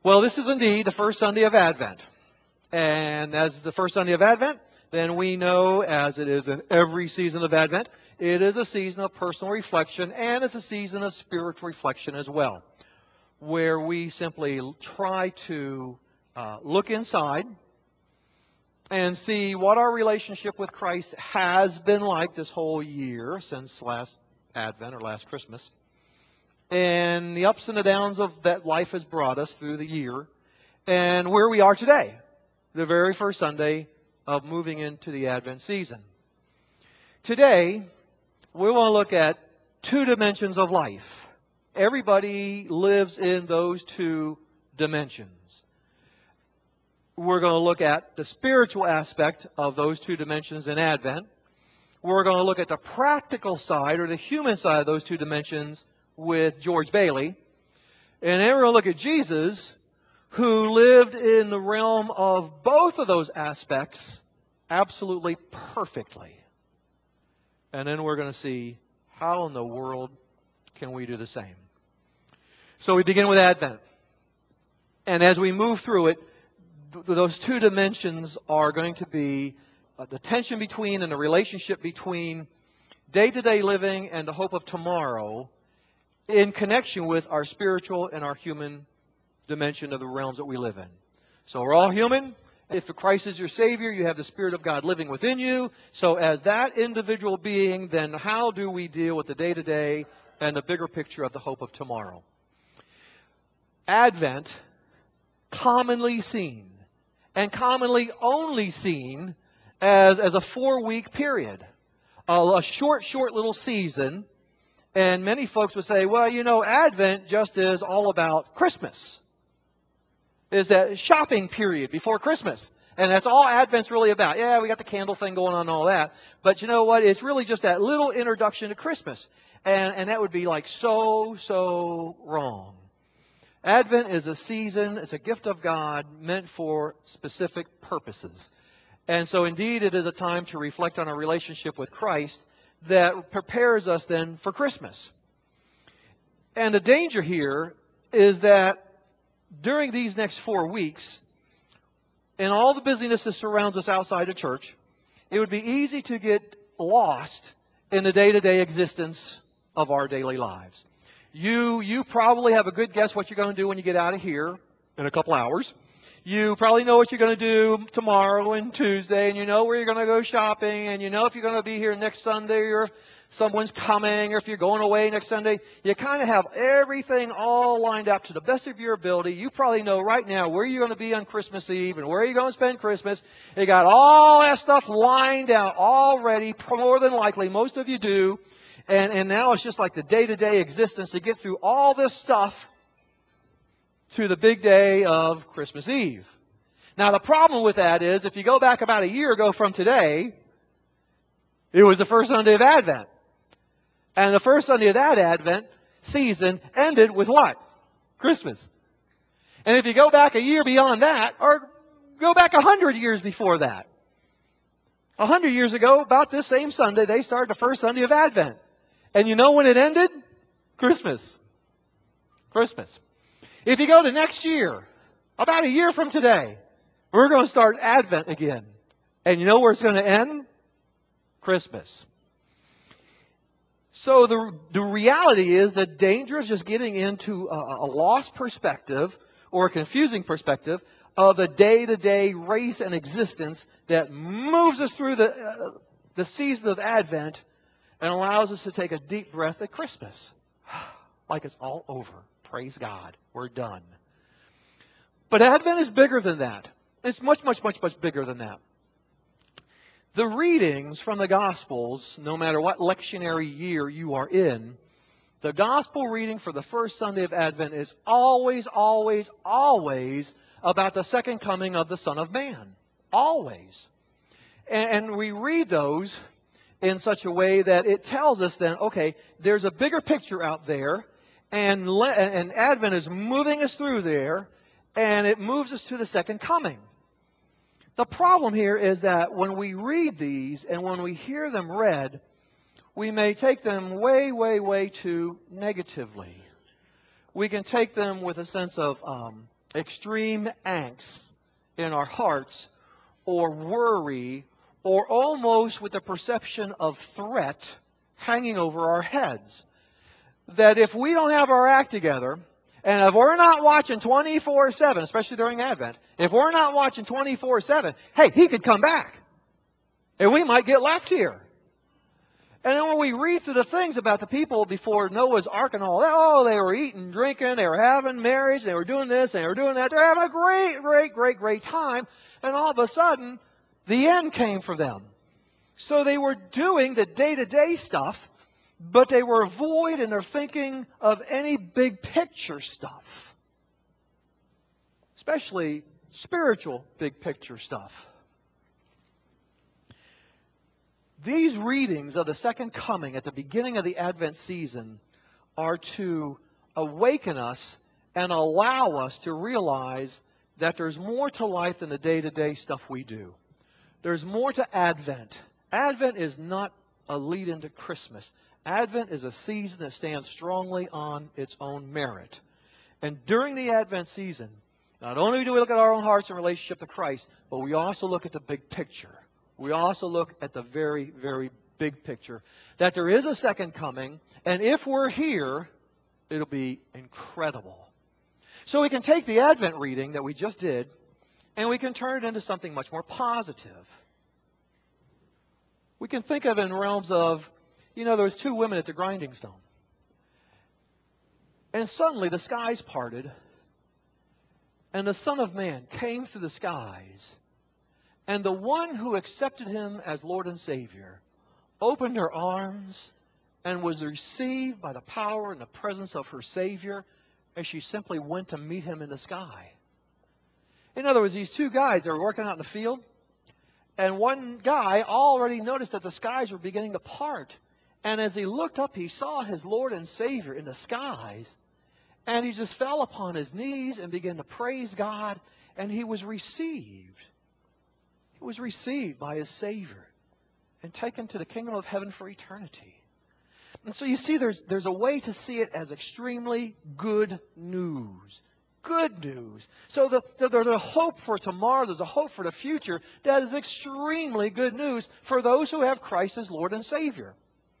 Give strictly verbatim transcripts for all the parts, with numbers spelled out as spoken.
Well, this is indeed the first Sunday of Advent. And as the first Sunday of Advent, then we know, as it is in every season of Advent, it is a season of personal reflection and it's a season of spiritual reflection as well, where we simply try to uh, look inside and see what our relationship with Christ has been like this whole year since last Advent or last Christmas, and the ups and the downs of that life has brought us through the year, and where we are today, the very first Sunday of moving into the Advent season. Today, we want to look at two dimensions of life. Everybody lives in those two dimensions. We're going to look at the spiritual aspect of those two dimensions in Advent. We're going to look at the practical side or the human side of those two dimensions with George Bailey. And then we're going to look at Jesus, who lived in the realm of both of those aspects absolutely perfectly. And then we're going to see how in the world can we do the same. So we begin with Advent. And as we move through it, th- those two dimensions are going to be uh, the tension between and the relationship between day-to-day living and the hope of tomorrow, in connection with our spiritual and our human dimension of the realms that we live in. So we're all human. If Christ is your Savior, you have the Spirit of God living within you. So as that individual being, then how do we deal with the day-to-day and the bigger picture of the hope of tomorrow? Advent, commonly seen, and commonly only seen as, as a four-week period. A, a short, short little season. And many folks would say, well, you know, Advent just is all about Christmas. It's that shopping period before Christmas. And that's all Advent's really about. Yeah, we got the candle thing going on and all that. But you know what? It's really just that little introduction to Christmas. And, and that would be like so, so wrong. Advent is a season, it's a gift of God meant for specific purposes. And so indeed it is a time to reflect on our relationship with Christ that prepares us then for Christmas. And the danger here is that during these next four weeks, and all the busyness that surrounds us outside of church, it would be easy to get lost in the day-to-day existence of our daily lives. You, you probably have a good guess what you're going to do when you get out of here in a couple hours. You probably know what you're going to do tomorrow and Tuesday, and you know where you're going to go shopping, and you know if you're going to be here next Sunday or if someone's coming or if you're going away next Sunday. You kind of have everything all lined up to the best of your ability. You probably know right now where you're going to be on Christmas Eve and where you're going to spend Christmas. You got all that stuff lined out already, more than likely. Most of you do. And, and now it's just like the day-to-day existence to get through all this stuff to the big day of Christmas Eve. Now, the problem with that is, if you go back about a year ago from today, it was the first Sunday of Advent. And the first Sunday of that Advent season ended with what? Christmas. And if you go back a year beyond that, or go back a hundred years before that, a hundred years ago, about this same Sunday, they started the first Sunday of Advent. And you know when it ended? Christmas. Christmas. If you go to next year, about a year from today, we're going to start Advent again. And you know where it's going to end? Christmas. So the, the reality is the danger is just getting into a, a lost perspective or a confusing perspective of the day-to-day race and existence that moves us through the, uh, the season of Advent and allows us to take a deep breath at Christmas. Like it's all over. Praise God. We're done. But Advent is bigger than that. It's much, much, much, much bigger than that. The readings from the Gospels, no matter what lectionary year you are in, the Gospel reading for the first Sunday of Advent is always, always, always about the second coming of the Son of Man. Always. And, and we read those in such a way that it tells us then, okay, there's a bigger picture out there. And, le- and Advent is moving us through there, and it moves us to the second coming. The problem here is that when we read these and when we hear them read, we may take them way, way, way too negatively. We can take them with a sense of um, extreme angst in our hearts, or worry, or almost with the perception of threat hanging over our heads. That if we don't have our act together, and if we're not watching twenty-four seven, especially during Advent, if we're not watching twenty-four seven, hey, He could come back. And we might get left here. And then when we read through the things about the people before Noah's Ark and all that, oh, they were eating, drinking, they were having marriage, they were doing this, they were doing that. They're having a great, great, great, great time. And all of a sudden, the end came for them. So they were doing the day-to-day stuff, but they were void in their thinking of any big picture stuff. Especially spiritual big picture stuff. These readings of the second coming at the beginning of the Advent season are to awaken us and allow us to realize that there's more to life than the day-to-day stuff we do. There's more to Advent. Advent is not a lead into Christmas. Advent is a season that stands strongly on its own merit. And during the Advent season, not only do we look at our own hearts in relationship to Christ, but we also look at the big picture. We also look at the very, very big picture. That there is a second coming, and if we're here, it'll be incredible. So we can take the Advent reading that we just did, and we can turn it into something much more positive. We can think of it in realms of, you know, there was two women at the grinding stone. And suddenly the skies parted, and the Son of Man came through the skies. And the one who accepted Him as Lord and Savior opened her arms and was received by the power and the presence of her Savior as she simply went to meet Him in the sky. In other words, these two guys, they were working out in the field, and one guy already noticed that the skies were beginning to part. And as he looked up, he saw his Lord and Savior in the skies, and he just fell upon his knees and began to praise God, and he was received. Was received by his Savior and taken to the kingdom of heaven for eternity. And so you see, there's, there's a way to see it as extremely good news. Good news. So the, the, there's a hope for tomorrow. There's a hope for the future. That is extremely good news for those who have Christ as Lord and Savior.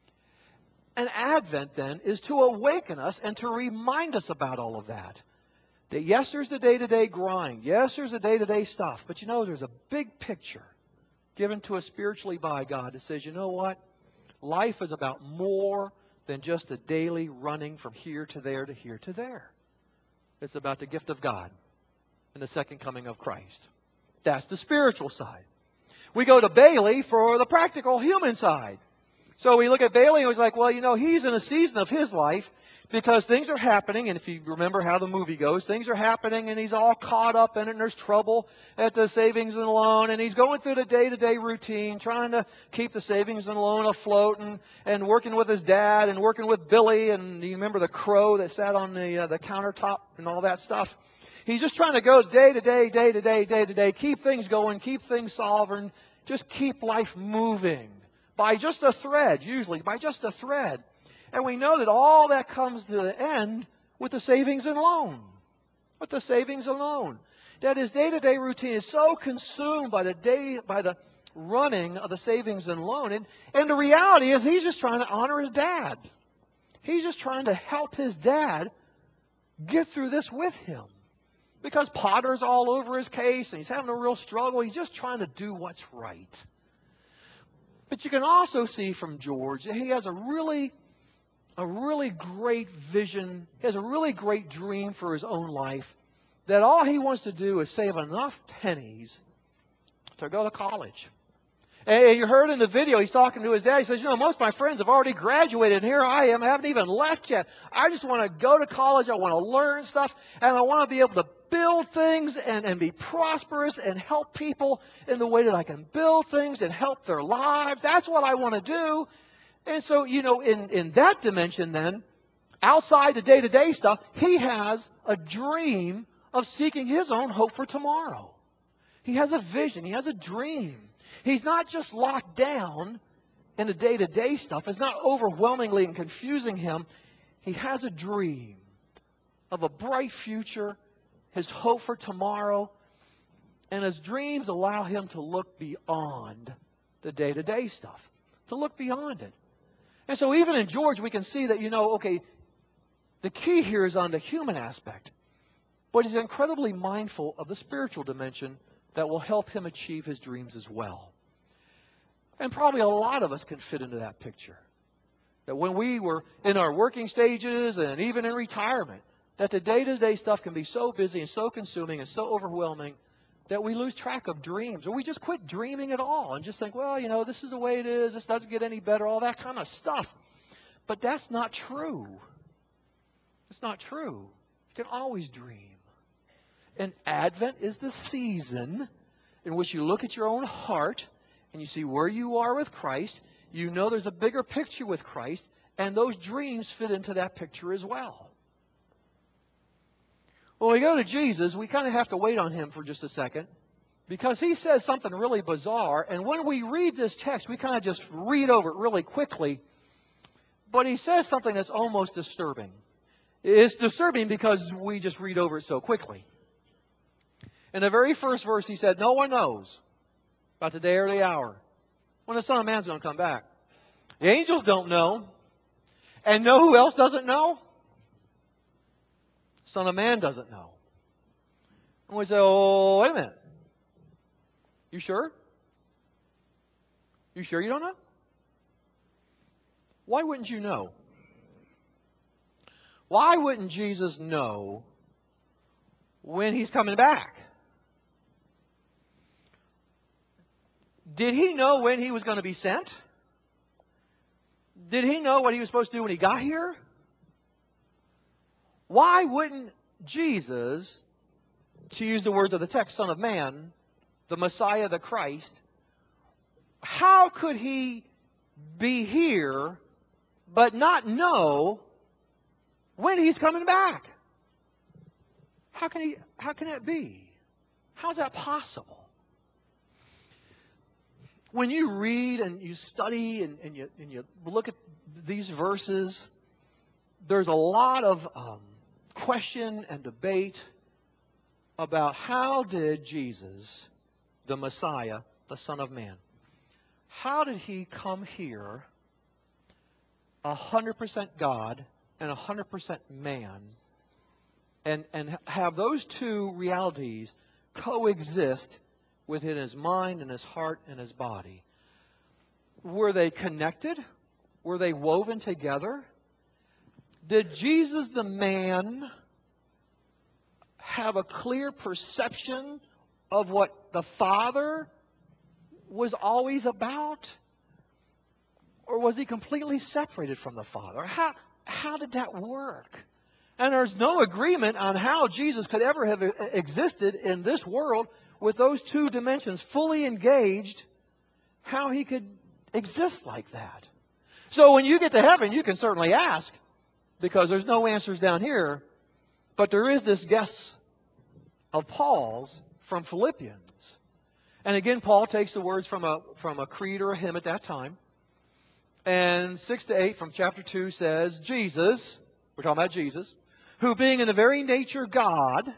And Advent, then, is to awaken us and to remind us about all of that. That yes, there's the day-to-day grind. Yes, there's the day-to-day stuff. But you know, there's a big picture given to us spiritually by God that says, you know what? Life is about more than just the daily running from here to there to here to there. It's about the gift of God and the second coming of Christ. That's the spiritual side. We go to Bailey for the practical human side. So we look at Bailey and he's like, well, you know, he's in a season of his life because things are happening, and if you remember how the movie goes, things are happening, and he's all caught up in it, and there's trouble at the savings and loan, and he's going through the day-to-day routine, trying to keep the savings and loan afloat, and, and working with his dad, and working with Billy, and you remember the crow that sat on the, uh, the countertop and all that stuff. He's just trying to go day-to-day, day-to-day, day-to-day, keep things going, keep things solving, just keep life moving by just a thread, usually, by just a thread. And we know that all that comes to the end with the savings and loan. With the savings and loan. That his day-to-day routine is so consumed by the day, by the running of the savings and loan. And, and the reality is he's just trying to honor his dad. He's just trying to help his dad get through this with him. Because Potter's all over his case and he's having a real struggle. He's just trying to do what's right. But you can also see from George that he has a really... a really great vision. He has a really great dream for his own life that all he wants to do is save enough pennies to go to college. And you heard in the video, he's talking to his dad. He says, you know, most of my friends have already graduated, and here I am. I haven't even left yet. I just want to go to college. I want to learn stuff, and I want to be able to build things and, and be prosperous and help people in the way that I can build things and help their lives. That's what I want to do. And so, you know, in, in that dimension then, outside the day-to-day stuff, he has a dream of seeking his own hope for tomorrow. He has a vision. He has a dream. He's not just locked down in the day-to-day stuff. It's not overwhelmingly and confusing him. He has a dream of a bright future his hope for tomorrow, and his dreams allow him to look beyond the day-to-day stuff, to look beyond it. And so even in George, we can see that, you know, okay, the key here is on the human aspect, but he's incredibly mindful of the spiritual dimension that will help him achieve his dreams as well. And probably a lot of us can fit into that picture. That when we were in our working stages and even in retirement, that the day-to-day stuff can be so busy and so consuming and so overwhelming that we lose track of dreams, or we just quit dreaming at all and just think, well, you know, this is the way it is, this doesn't get any better, all that kind of stuff. But that's not true. It's not true. You can always dream. And Advent is the season in which you look at your own heart and you see where you are with Christ. You know there's a bigger picture with Christ, and those dreams fit into that picture as well. When we go to Jesus, we kind of have to wait on him for just a second, because he says something really bizarre, and when we read this text, we kind of just read over it really quickly, but he says something that's almost disturbing. It's disturbing because we just read over it so quickly. In the very first verse, he said, no one knows about the day or the hour when the Son of Man's going to come back. The angels don't know. And know who else doesn't know? Son of Man doesn't know. And we say, oh, wait a minute. You sure? You sure you don't know? Why wouldn't you know? Why wouldn't Jesus know when he's coming back? Did he know when he was going to be sent? Did he know what he was supposed to do when he got here? Why wouldn't Jesus, to use the words of the text, Son of Man, the Messiah, the Christ, how could he be here but not know when he's coming back? How can he, how can that be? How's that possible? When you read and you study and, and, you, and you look at these verses, there's a lot of um, question and debate about how did Jesus, the Messiah, the Son of Man, how did he come here one hundred percent God and one hundred percent man, and, and have those two realities coexist within his mind and his heart and his body? Were they connected? Were they woven together? Did Jesus the man have a clear perception of what the Father was always about? Or was he completely separated from the Father? How, how did that work? And there's no agreement on how Jesus could ever have existed in this world with those two dimensions fully engaged, how he could exist like that. So when you get to heaven, you can certainly ask, because there's no answers down here, but there is this guess of Paul's from Philippians. And again, Paul takes the words from a, from a creed or a hymn at that time. And six to eight from chapter two says, Jesus, we're talking about Jesus, who being in the very nature God,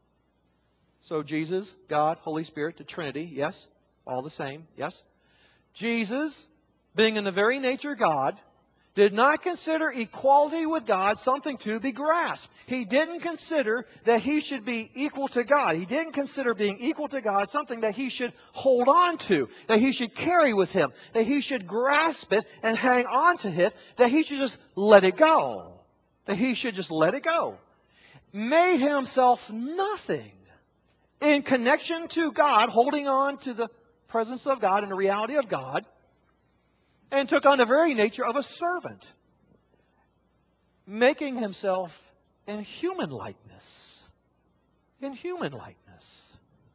so Jesus, God, Holy Spirit, the Trinity, yes, all the same, yes. Jesus, being in the very nature God, did not consider equality with God something to be grasped. He didn't consider that he should be equal to God. He didn't consider being equal to God something that he should hold on to, that he should carry with him, that he should grasp it and hang on to it, that he should just let it go, that he should just let it go. Made himself nothing in connection to God, holding on to the presence of God and the reality of God, and took on the very nature of a servant, making himself in human likeness. In human likeness.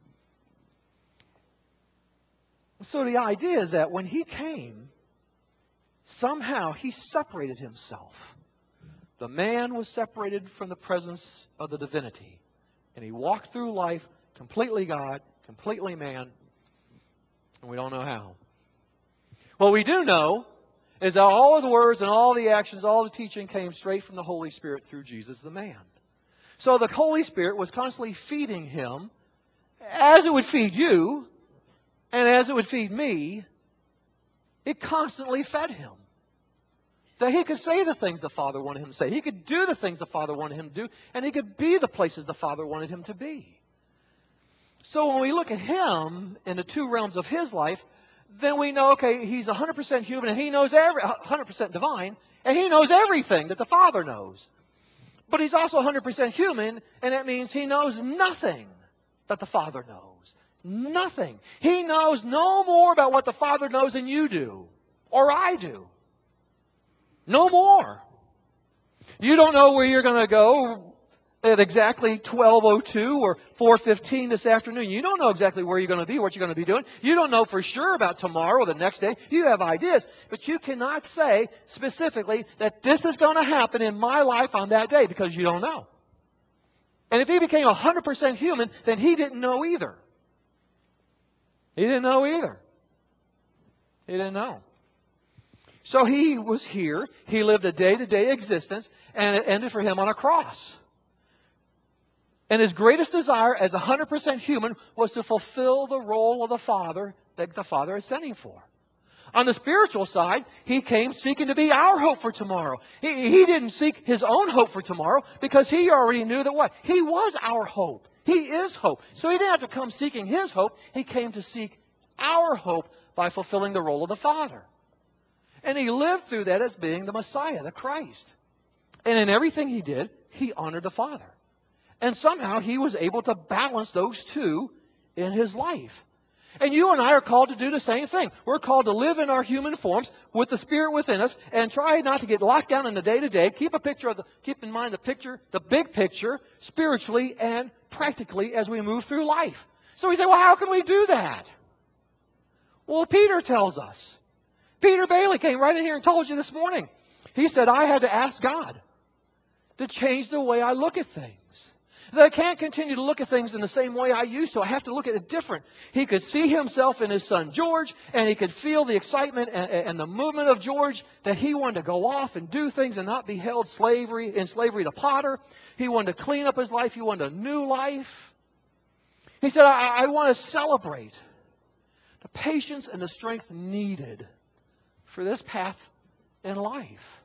So the idea is that when he came, somehow he separated himself. The man was separated from the presence of the divinity. And he walked through life completely God, completely man, and we don't know how. What we do know is that all of the words and all the actions, all the teaching came straight from the Holy Spirit through Jesus the man. So the Holy Spirit was constantly feeding him as it would feed you and as it would feed me. It constantly fed him. That he could say the things the Father wanted him to say. He could do the things the Father wanted him to do. And he could be the places the Father wanted him to be. So when we look at him in the two realms of his life, then we know, okay, he's one hundred percent human and he knows every, one hundred percent divine, and he knows everything that the Father knows. But he's also one hundred percent human, and that means he knows nothing that the Father knows. Nothing. He knows no more about what the Father knows than you do, or I do. No more. You don't know where you're going to go at exactly twelve oh two or four fifteen this afternoon. You don't know exactly where you're going to be, what you're going to be doing. You don't know for sure about tomorrow or the next day. You have ideas, but you cannot say specifically that this is going to happen in my life on that day because you don't know. And if he became one hundred percent human, then he didn't know either. He didn't know either. He didn't know. So he was here. He lived a day-to-day existence, and it ended for him on a cross. And his greatest desire as one hundred percent human was to fulfill the role of the Father that the Father is sending for. On the spiritual side, he came seeking to be our hope for tomorrow. He, he didn't seek his own hope for tomorrow because he already knew that what? He was our hope. He is hope. So he didn't have to come seeking his hope. He came to seek our hope by fulfilling the role of the Father. And he lived through that as being the Messiah, the Christ. And in everything he did, he honored the Father. And somehow he was able to balance those two in his life. And you and I are called to do the same thing. We're called to live in our human forms with the Spirit within us and try not to get locked down in the day-to-day. Keep a picture of the, keep in mind the picture, the big picture, spiritually and practically as we move through life. So we say, well, how can we do that? Well, Peter tells us. Peter Bailey came right in here and told you this morning. He said, I had to ask God to change the way I look at things. That I can't continue to look at things in the same way I used to. I have to look at it different. He could see himself in his son George, and he could feel the excitement and, and the movement of George, that he wanted to go off and do things and not be held slavery in slavery to Potter. He wanted to clean up his life. He wanted a new life. He said, I, I want to celebrate the patience and the strength needed for this path in life.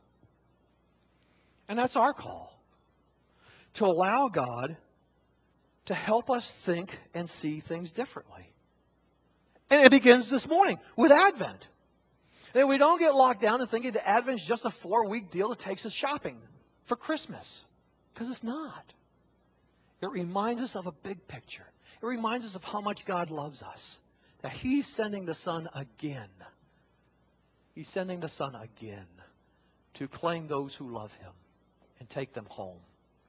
And that's our call. To allow God to help us think and see things differently. And it begins this morning with Advent. And we don't get locked down and thinking that Advent is just a four-week deal that takes us shopping for Christmas. Because it's not. It reminds us of a big picture. It reminds us of how much God loves us. That He's sending the Son again. He's sending the Son again to claim those who love Him and take them home.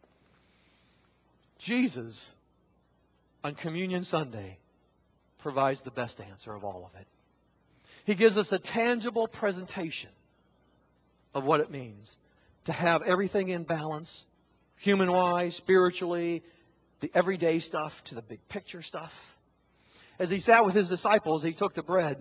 Jesus, on Communion Sunday, provides the best answer of all of it. He gives us a tangible presentation of what it means to have everything in balance, human-wise, spiritually, the everyday stuff to the big picture stuff. As He sat with His disciples, He took the bread.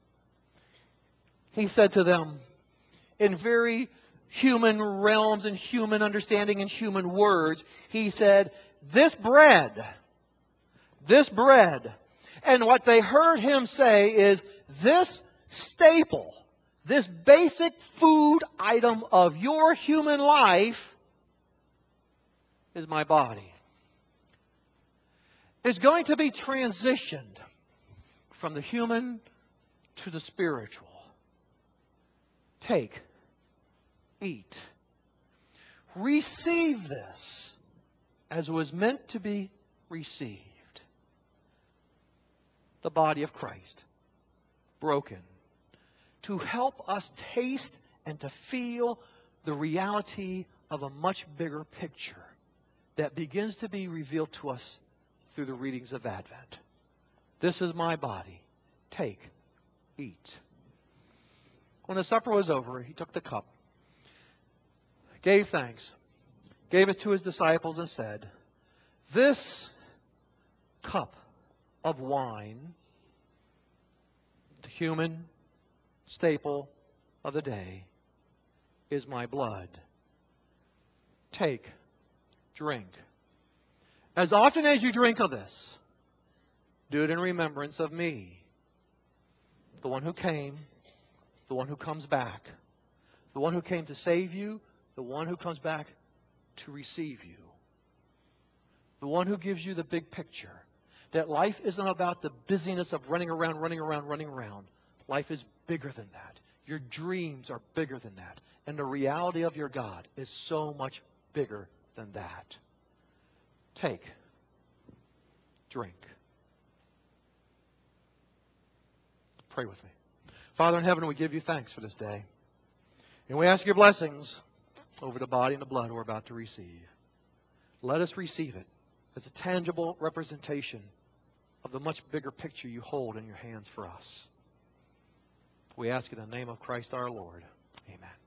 He said to them, in very human realms and human understanding and human words, He said, this bread, this bread, and what they heard Him say is, this staple, this basic food item of your human life is my body. It's going to be transitioned from the human to the spiritual. Take, eat, receive this as it was meant to be received. The body of Christ, broken, to help us taste and to feel the reality of a much bigger picture that begins to be revealed to us through the readings of Advent. This is my body. Take, eat. When the supper was over, He took the cup, gave thanks, gave it to His disciples and said, this cup of wine, the human staple of the day, is my blood. Take, drink, As often as you drink of this, do it in remembrance of me, the one who came, the one who comes back, the one who came to save you, the one who comes back to receive you, the one who gives you the big picture. That life isn't about the busyness of running around, running around, running around. Life is bigger than that. Your dreams are bigger than that. And the reality of your God is so much bigger than that. Take, drink. Pray with me. Father in heaven, we give you thanks for this day. And we ask your blessings over the body and the blood we're about to receive. Let us receive it as a tangible representation of the much bigger picture you hold in your hands for us. We ask it in the name of Christ our Lord. Amen.